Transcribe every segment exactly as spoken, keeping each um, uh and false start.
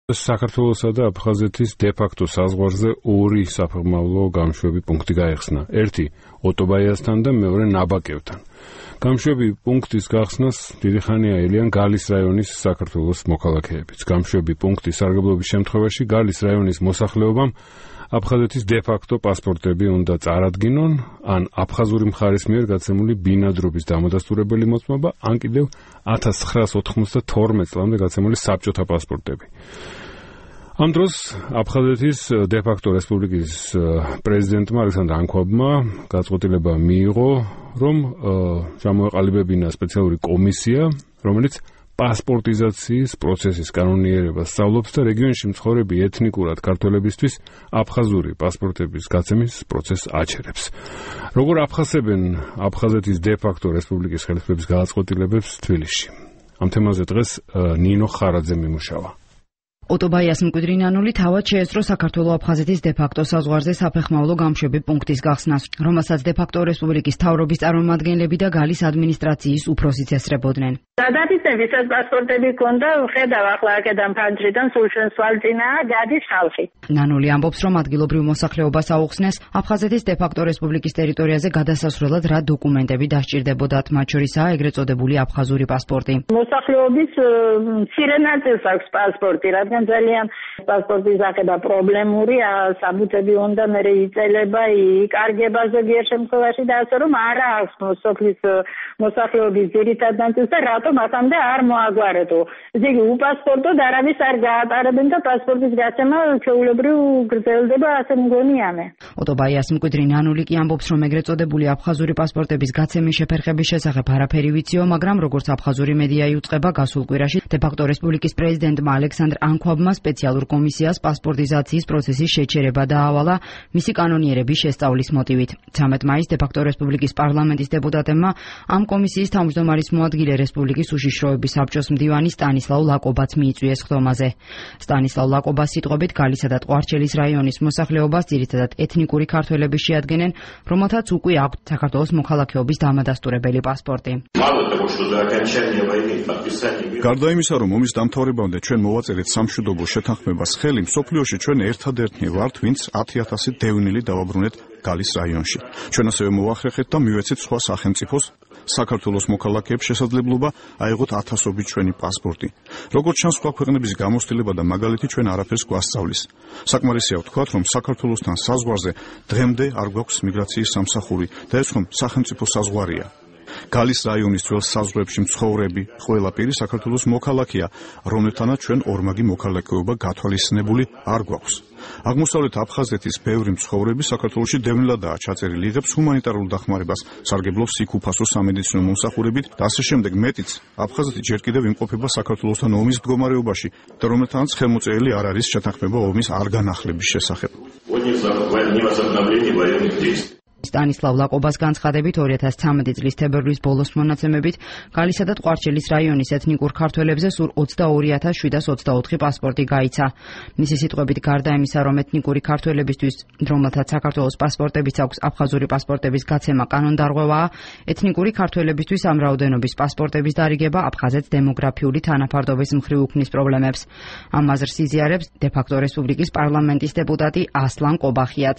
საქართველოსა და აფხაზეთის დე-ფაქტო საზღვარზე ორი საფეხმავლო გამშვები პუნქტი გაიხსნა. ერთი ოტობაიასთან და მეორე ნაბაკევთან. გამშვები პუნქტის გახსნას დიდი ხანია ელიან გალის რაიონის საქართველოს მოქალაქეებიც. გამშვები პუნქტის სარგებლობის შემთხვევაში გალის რაიონის მოსახლეობამ აფხაზეთის დე-ფაქტო პასპორტები უნდა წარადგინონ, ან აფხაზური მხარის მიერ გაცემული ბინადრობის დამადასტურებელი მოწმობა, ან კიდევ ათას ცხრაას ოთხმოცდათორმეტ წლამდე გაცემული საბჭოთა პასპორტები. ამ დროს აფხაზეთის დე-ფაქტო რესპუბლიკის პრეზიდენტმა ალექსანდრ ანქვაბმა გაწყვეტილება მიიღო, რომ ჩამოეყალიბებინა სპეციალური კომისია, რომელიც პასპორტიზაციის პროცესის კანონიერებას სწავლობს და რეგიონში მცხოვრები ეთნიკურად ქართველებისთვის აფხაზური პასპორტების გაცემის პროცესს აჩერებს. როგორ აფხაზებენ აფხაზეთის დე-ფაქტო რესპუბლიკის ხელისუფლების გადაწყვეტილებებს თბილისში? ამ თემაზე დღეს ნინო ხარაძე მიმუშავა. ოტობაიას მკვიდრინანული თავად შეეძრო საქართველო-აფხაზეთის დე-ფაქტო საზღვარზე საფეხმავლო გამშვები პუნქტის გახსნას, რომელსაც დე-ფაქტო რესპუბლიკის მთავრობის წარმომადგენლები და გალის ადმინისტრაციის უფროსიც ესწრებოდნენ. გადაფიცები ვისაც პასპორტები ჰქონდა, ხედავ ახლა აქედან ფანჯრიდან სულ ჩვენ სვალწინაა გადის ხალხი. ნანული ამბობს, რომ ადგილობრივ მოსახლეობას აუხსნეს აფხაზეთის დე-ფაქტო რესპუბლიკის ტერიტორიაზე გადასასვლელად რა დოკუმენტები დასჭირდებოდათ, მათ შორისაა ეგრეთ წოდებული აფხაზური პასპორტი. მოსახლეობის მცირე ნაწილს აქვს პასპორტი, რადგან ძალიან პასპორტის აღება პრობლემური, საბუთები უნდა მერე იწელება, იკარგება ზოგიერთ შემთხვევაში და ასე რომ არა აქვს სოფლის მოსახლეობის ძირითად ნაწილს და რატომ აქამდე არ მოაგვარეთო. ესე იგი უპასპორტოდ არავის არ გაატარებენ და პასპორტის გაცემა ჩვეულებრივ გრძელდება, ასე მგონია მე. ოტობაიას მკვიდრი ნანული კი ამბობს, რომ ეგრეთ წოდებული აფხაზური პასპორტების გაცემის შეფერხების შესახებ არაფერი ვიციო, მაგრამ როგორც აფხაზური მედია იუწყება, გასულ კვირაში დე-ფაქტო რესპუბლიკის პრეზიდენტმა ალექსანდრ ანქვაბმა სპეციალურ კომისიას პასპორტიზაციის პროცესის შეჩერება დაავალა მისი კანონიერების შესწავლის მოტივით. ცამეტ მაისს დე-ფაქტო რესპუბლიკის პარლამენტის დეპუტატებმა ამ კომისიის თავმჯდომარის მოადგილე რესპუბლიკის უშიშროების საბჭოს მდივანი სტანისლავ ლაკობაც მიიწვიეს ხდომაზე. სტანისლავ ლაკობას სიტყვებით გალისა და ტყვარჩელის რაიონის მოსახლეობას ძირითადად ეთნიკური ქართველები შეადგენენ, რომელთაც უკვე აქვთ საქართველოს მოქალაქეობის დამადასტურებელი პასპორტი. გარდა იმისა, რომ ომის დამთავრებამდე ჩვენ მოვაწერეთ სამშვიდობო შეთანხმებას ხელი, მსოფლიოში ჩვენ ერთადერთნი ვართ, ვინც ათი ათასი დევნილი დავაბრუნეთ გალის რაიონში. ჩვენ ასევე მოვახერხეთ და მივეცეთ სხვა სახელმწიფოს საქართველოს მოქალაქეებს შესაძლებლობა აიღოთ ათასობით ჩვენი პასპორტი. როგორც ჩანს, სხვა ქვეყნების გამოცდილება და მაგალითი ჩვენ არაფერს გვასწავლის. საკმარისია ვთქვათ, რომ საქართველოსთან საზღვარზე დღემდე არ გვაქვს მიგრაციის სამსახური და ეს ხომ სახელმწიფო საზღვარია. გალის რაიონის ძველ საზღვრებში მცხოვრები ყველა პირი საქართველოს მოქალაქეა, რომელთანაც ჩვენ ორმაგი მოქალაქეობა გათვალისწინებული არ გვაქვს. აღმოსავლეთ აფხაზეთის ბევრი მცხოვრები საქართველოში დევნილადაა ჩაწერილი, იღებს ჰუმანიტარულ დახმარებას, სარგებლობს იქ-უფასო სამედიცინო მომსახურებით და ასე შემდეგ. მეტიც, აფხაზეთი ჯერ კიდევ იმყოფება საქართველოსთან ომის მდგომარეობაში და რომელთანაც ხელმოწერილი არ არის შეთანხმება ომის არ განახლების შესახებ. სტანისლავ ლაკობას განცხადებით ორი ათას ცამეტი წლის თებერვლის ბოლოს მონაცემებით გალისა და ტყვარჩელის რაიონის ეთნიკურ ქართველებზე სულ ოცდაორი ათას შვიდას ოცდაოთხი პასპორტი გაიცა. მისი სიტყვებით, გარდა იმისა, რომ ეთნიკური ქართველებისთვის, რომელთაც საქართველოს პასპორტებიც აქვს, აფხაზური პასპორტების გაცემა კანონდარღვევაა, ეთნიკური ქართველებისთვის ამ რაოდენობის პასპორტების დარიგება აფხაზეთს დემოგრაფიული თანაფარდობის მხრივ უქმნის პრობლემებს. ამ აზრს იზიარებს დე-ფაქტო რესპუბლიკის პარლამენტის დეპუტატი ასლან კობახიაც.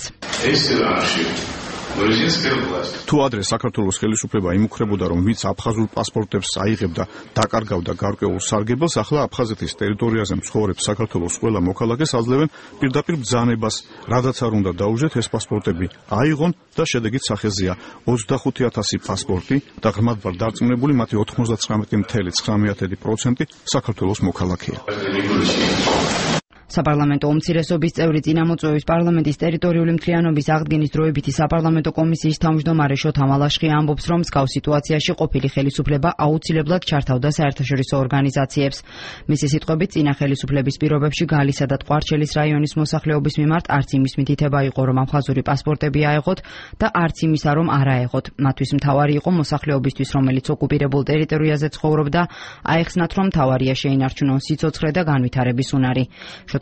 თუ ადრე საქართველოს ხელისუფლება იმუქრებოდა, რომ ვინც აფხაზურ პასპორტებს აიღებდა, დაკარგავდა გარკვეულ სარგებელს, ახლა აფხაზეთის ტერიტორიაზე მცხოვრებ საქართველოს ყველა მოქალაქეს აძლევენ პირდაპირ ბრძანებას, რადაც არ უნდა დაუждეთ ეს პასპორტები აიღონ და შედეგით სახეზეა ოცდახუთი ათასი პასპორტი და ღრმად ვარ დარწმუნებული, მათი ოთხმოცდათვრამეტი მცდე ცხრამეტი პროცენტი საქართველოს მოქალაქეა. საპარლამენტო უმცირესობის წევრი წინამოწვევის პარლამენტის ტერიტორიული მთლიანობის აღდგენის დროებითი საპარლამენტო კომისიის თავმჯდომარე შოთა მალაშხი ამბობს, რომ მსგავს სიტუაციაში ყოფილი ხელისუფლება აუცილებლად ჩართავდა საერთაშორისო ორგანიზაციებს. მისი სიტყვებით, წინა ხელისუფლების პირობებში გალისა და ტყვარჩელის რაიონის მოსახლეობის მიმართ არც იმის მითითება იყო, რომ აფხაზური პასპორტები აეღოთ და არც იმისა, რომ არ აეღოთ. მათთვის მთავარი იყო მოსახლეობისთვის, რომელიც ოკუპირებულ ტერიტორიაზე ცხოვრობდა, აეხსნათ, რომ მთავარია შეინარჩუნონ სიცოცხლე და განვითარების უნარი. შოთა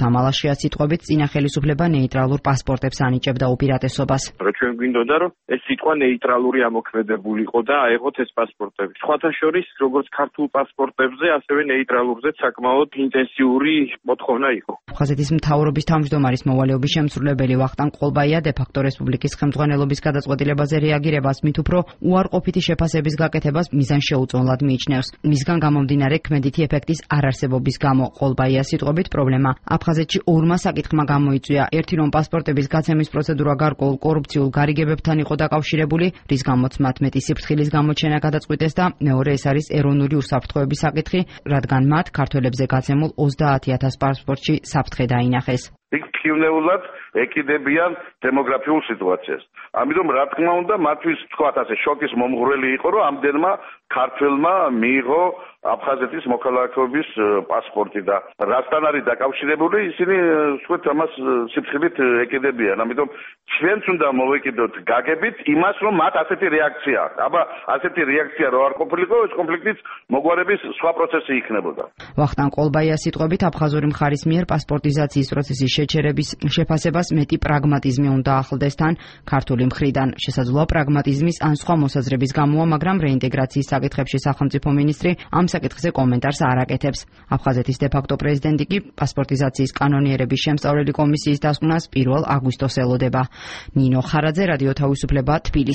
თამალაშია სიტყვებით წინა ხელისუფლება ნეიტრალურ პასპორტებს ანიჭებდა უპირატესობას. ჩვენ გვინდოდა რომ ეს სიტყვა ნეიტრალური ამოქმედებულიყო და აეღოთ ეს პასპორტები. სხვათა შორის როგორც ქართულ პასპორტებზე, ასევე ნეიტრალურზე საკმაოდ ინტენსიური მოთხოვნა იყო. აფხაზეთის მთავრობის თავმჯდომარის მოვალეობის შემსრულებელი ვახტანგ ყოლბაია დე-ფაქტო რესპუბლიკის ხელმძღვანელობის გადაწყვეტილებაზე რეაგირებას მით უფრო უარყოფითი შეფასების გაკეთებას მიზანშეუწონლად მიიჩნევს. მისგან გამომდინარე ქმედითი ეფექტის არარსებობის გამო ყოლბაიას სიტყვებით პრობლემა აფხაზეთში ორმა საკითხმა გამოიწვია. ერთი რომ პასპორტების გაცემის პროცედურა გარკვეულ კორუფციულ გარიგებებთან იყო დაკავშირებული, რის გამოც მათ მეტი სიფრთხილის გამოჩენა გადაწყვიტეს და მეორე ეს არის ეროვნული უსაფრთხოების საკითხი, რადგან მათ ქართველებზე გაცემულ ოცდაათი ათას პასპორტში საფრთხე დაინახეს. იქ ფიქრნეულად ეკიდებიან დემოგრაფიულ სიტუაციას. ამიტომ რა თქმა უნდა მათთვის თქვათ ასე შოკის მომღვრელი იყო რომ ამდენმა ქართველმა მიიღო აფხაზეთის მოქალაქეობის პასპორტი და რასთან არის დაკავშირებული ისინი ვთქვათ ამას სიფრთხილით ეკიდებიან. ამიტომ ჩვენც უნდა მოვეკიდოთ გაგებით იმას რომ მათ ასეთი რეაქცია აქვს. აბა ასეთი რეაქცია რო არ ყოფილიყო ეს კონფლიქტის მოგვარების სხვა პროცესი იქნებოდა. ვახტანგ ყოლბაიას სიტყვებით აფხაზური მხარის მიერ პასპორტიზაციის პროცესის შეჩერების შეფასებას მეტი პრაგმატიზმი უნდა ახლდეს თან ქართული მხრიდან. შესაძლოა პრაგმატიზმის ან სხვა მოსაზრების გამოა, მაგრამ რეინტეგრაციის საკითხებში სახელმწიფო მინისტრი ამ საკითხზე კომენტარს არ აკეთებს. აფხაზეთის დე-ფაქტო პრეზიდენტი კი პასპორტიზაციის კანონიერების შემსწავლელი კომისიის დასკვნას პირველ აგვისტოს ელოდება. ნინო ხარაძე, რადიო თავისუფლება, თბილისი.